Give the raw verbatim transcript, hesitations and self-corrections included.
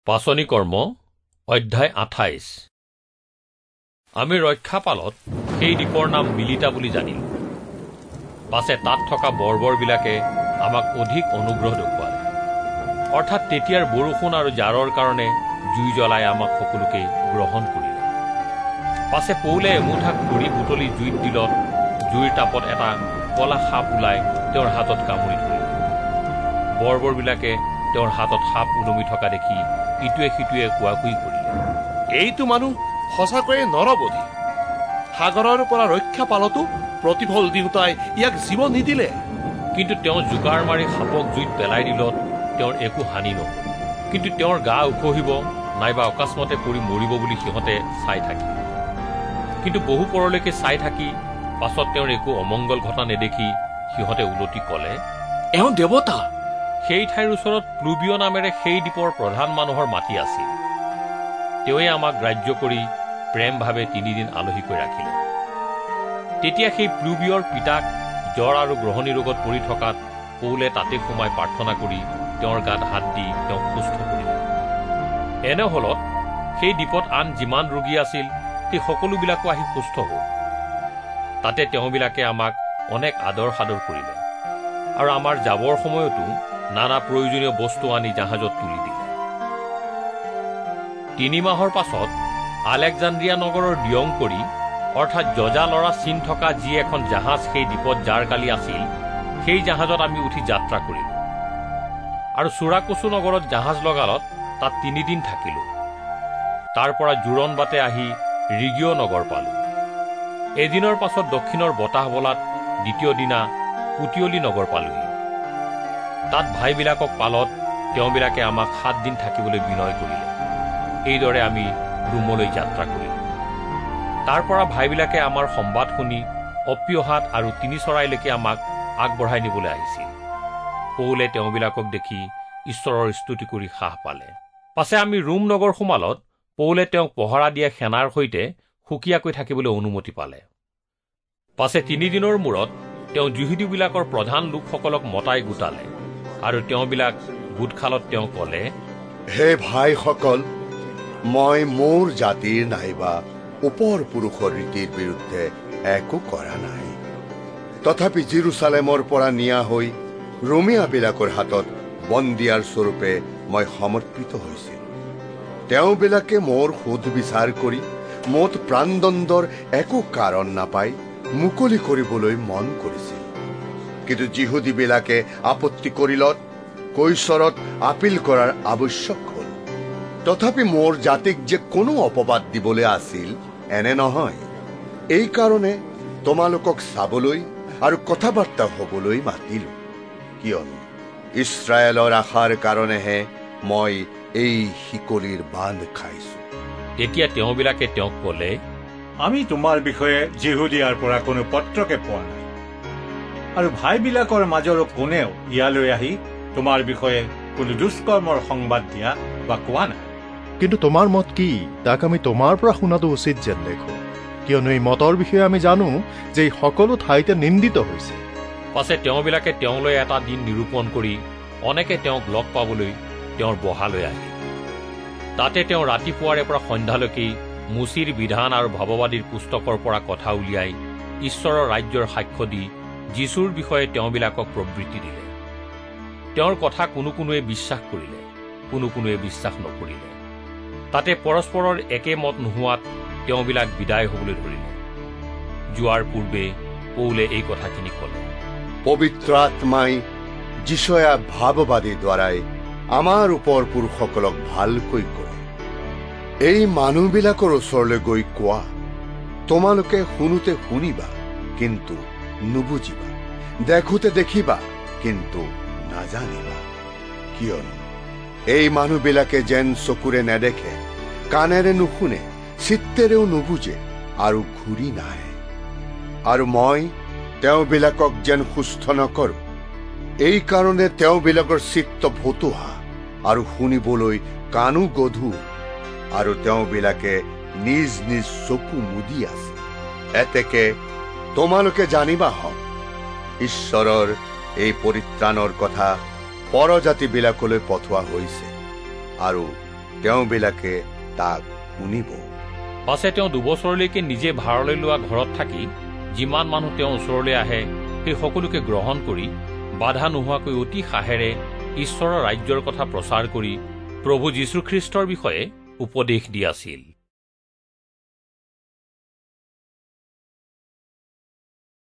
পাচনি কৰ্ম অধ্যায় আঠাইশ। আমি ৰক্ষাপালত সেই দ্বীপৰ নাম মিলিতা বুলি জানিলো। পাছে তাত থকা বৰ্বৰবিলাকে আমাক অধিক অনুগ্ৰহ দেখুৱালে। অৰ্থাৎ তেতিয়াৰ বৰষুণ আৰু জাৰৰ কাৰণে জুই জ্বলাই আমাক সকলোকে গ্ৰহণ কৰিলে। পাছে পৌলে এমুঠা খৰি বুটলি জুইত দিলত জুইৰ তাপত এটা কলা সাপ ওলাই তেওঁৰ হাতত কামুৰি ধৰিলে। বৰ্বৰবিলাকে তেওঁৰ হাতত সাপ ওলমি থকা দেখি ইটোৱে সিটোৱে কোৱাকুই কৰিলে, এইটো মানুহ সঁচাকৈয়ে নৰবধি। সাগৰৰ পৰা ৰক্ষা পালতো প্ৰতিফল দিওঁতাই ইয়াক জীৱ নিদিলে। কিন্তু তেওঁ জোকাৰ মাৰি সাপক জুইত পেলাই দিলত তেওঁৰ একো হানি নহল। কিন্তু তেওঁৰ গা উখহিব নাইবা অকস্মাতে পৰি মৰিব বুলি সিহঁতে চাই থাকিল। কিন্তু বহু পৰলৈকে চাই থাকি পাছত তেওঁৰ একো অমংগল ঘটা নেদেখি সিহঁতে উলটি কলে, এওঁ দেৱতা। সেই ঠাইৰ ওচৰত প্লুবিয় নামেৰে সেই দ্বীপৰ প্ৰধান মানুহৰ মাটি আছিল। তেওঁৱে আমাক গ্ৰাহ্য কৰি প্ৰেমভাৱে তিনিদিন আলহীকৈ ৰাখিলে। তেতিয়া সেই প্লুবিয়ৰ পিতাক জ্বৰ আৰু গ্ৰহণী ৰোগত পৰি থকাত পৌলে তাতে সোমাই প্ৰাৰ্থনা কৰি তেওঁৰ গাত হাত দি তেওঁক সুস্থ কৰিলে। এনে হলত সেই দ্বীপত আন যিমান ৰোগী আছিল সেই সকলোবিলাকো আহি সুস্থ হ'ল। তাতে তেওঁবিলাকে আমাক অনেক আদৰ সাদৰ কৰিলে আৰু আমাৰ যাবৰ সময়তো নানা প্ৰয়োজনীয় বস্তু আনি জাহাজত তুলি দিলে। তিনি মাহৰ পাছত আলেকজান্দ্ৰিয়া নগৰৰ দিয়ং কৰি অৰ্থাৎ যজা লৰা চিন থকা যি এখন জাহাজ সেই দ্বীপত যাৰ কালি আছিল, সেই জাহাজত আমি উঠি যাত্ৰা কৰিলো আৰু চুৰাকচু নগৰত জাহাজ লগালত তাত তিনিদিন থাকিলো। তাৰ পৰা জোৰণ বাটে আহি ৰিগিয় নগৰ পালো। এদিনৰ পাছত দক্ষিণৰ বতাহ বলাত দ্বিতীয় দিনা পুটিয়লি নগৰ পালোহি। তাত ভাইবিলাকক পালত তেওঁবিলাকে আমাক সাত দিন থাকিবলৈ বিনয় কৰিলে। এইদৰে আমি ৰোমলৈ যাত্ৰা কৰিলো। তাৰ পৰা ভাইবিলাকে আমাৰ সম্বাদ শুনি অপ্ৰিয়হাত আৰু তিনি চৰাইলৈকে আমাক আগবঢ়াই নিবলৈ আহিছিল। পৌলে তেওঁবিলাকক দেখি ঈশ্বৰৰ স্তুতি কৰি সাহ পালে। পাছে আমি ৰোম নগৰ সোমালত পৌলে তেওঁক পহৰা দিয়া সেনাৰ সৈতে সুকীয়াকৈ থাকিবলৈ অনুমতি পালে। পাছে তিনিদিনৰ মূৰত তেওঁ যিহুদীবিলাকৰ প্ৰধান লোকসকলক মতাই গোটালে আৰু তেওঁবিলাক গোটখালত তেওঁ কলে, হে ভাইসকল, মই মোৰ জাতিৰ নাইবা ওপৰ পুৰুষৰ ৰীতিৰ বিৰুদ্ধে একো কৰা নাই। তথাপি জেৰুচালেমৰ পৰা নিয়া হৈ ৰোমিয়াবিলাকৰ হাতত বন্দিয়াৰ স্বৰূপে মই সমৰ্পিত হৈছিল। তেওঁবিলাকে মোৰ সোধ বিচাৰ কৰি মোত প্ৰাণদণ্ডৰ একো কাৰণ নাপাই মুকলি কৰিবলৈ মন কৰিছিল। কিন্তু যিহুদীবিলাকে আপত্তি কৰিলত কৈশৰত আপিল কৰাৰ আৱশ্যক হ'ল। তথাপি মোৰ জাতিক যে কোনো অপবাদ দিবলৈ আছিল এনে নহয়। এই কাৰণে তোমালোকক চাবলৈ আৰু কথা বাৰ্তা হবলৈ মাতিলো, কিয়নো ইছৰাইলৰ আশাৰ কাৰণেহে মই এই শিকলিৰ বান্ধ খাইছো। তেতিয়া তেওঁবিলাকে তেওঁক কলে, আমি তোমাৰ বিষয়ে যিহুদীয়াৰ পৰা কোনো পত্ৰকে পোৱা নাই আৰু ভাইবিলাকৰ মাজৰো কোনেও ইয়ালৈ আহি তোমাৰ বিষয়ে কোনো দুষ্কৰ্মৰ সংবাদ দিয়া বা কোৱা নাই। কিন্তু তোমাৰ মত কি তাক আমি তোমাৰ পৰা শুনাটো উচিত যেন দেখো, কিয়নো এই মতৰ বিষয়ে আমি জানো যে এই সকলো ঠাইতে নিন্দিত হৈছে। পাছে তেওঁবিলাকে তেওঁলৈ এটা দিন নিৰূপণ কৰি অনেকে তেওঁক লগ পাবলৈ তেওঁৰ বহালৈ আহিল। তাতে তেওঁ ৰাতিপুৱাৰে পৰা সন্ধ্যালৈকে মুচিৰ বিধান আৰু ভাৱবাদীৰ পুস্তকৰ পৰা কথা উলিয়াই ঈশ্বৰৰ ৰাজ্যৰ সাক্ষ্য দি যীশুৰ বিষয়ে তেওঁবিলাকক প্ৰবৃত্তি দিলে। তেওঁৰ কথা কোনো কোনোৱে বিশ্বাস কৰিলে, কোনো কোনোৱে বিশ্বাস নকৰিলে। তাতে পৰস্পৰৰ একে মত নোহোৱাত তেওঁবিলাক বিদায় হবলৈ ধৰিলে। যোৱাৰ পূৰ্বে পৌলে এই কথাখিনি কলে, পবিত্ৰ আত্মাই যিশয়া ভাৱবাদীৰ দ্বাৰাই আমাৰ ওপৰ পুৰুষসকলক ভালকৈ কয়, এই মানুহবিলাকৰ ওচৰলৈ গৈ কোৱা, তোমালোকে শুনোতে শুনিবা কিন্তু নুবুজিবা, দেখোতে দেখিবা কিন্তু নাজানিবা। কিয়নো এই মানুহবিলাকে যেন চকুৰে নেদেখে, কাণেৰে নুশুনে, চিত্তেৰেও নুবুজে আৰু ঘূৰি নাহে। আৰু মই তেওঁবিলাকক যেন সুস্থ নকৰো, এই কাৰণে তেওঁবিলাকৰ চিত্ত ভতুহা আৰু শুনিবলৈ কাণো গধুৰ, আৰু তেওঁবিলাকে নিজ নিজ চকু মুদি আছে। এতেকে তোমালোকে জানিবা হওক, ঈশ্বৰৰ এই পৰিত্ৰাণৰ কথা পৰজাতিবিলাকলৈ পঠোৱা হৈছে আৰু তেওঁবিলাকে তাক শুনিব। পাছে তেওঁ দুবছৰলৈকে নিজে ভাড়ালৈ লোৱা ঘৰত থাকি যিমান মানুহ তেওঁৰ ওচৰলৈ আহে সেই সকলোকে গ্ৰহণ কৰি বাধা নোহোৱাকৈ অতি সাহেৰে ঈশ্বৰৰ ৰাজ্যৰ কথা প্ৰচাৰ কৰি প্ৰভু যীশুখ্ৰীষ্টৰ বিষয়ে উপদেশ দি আছিল।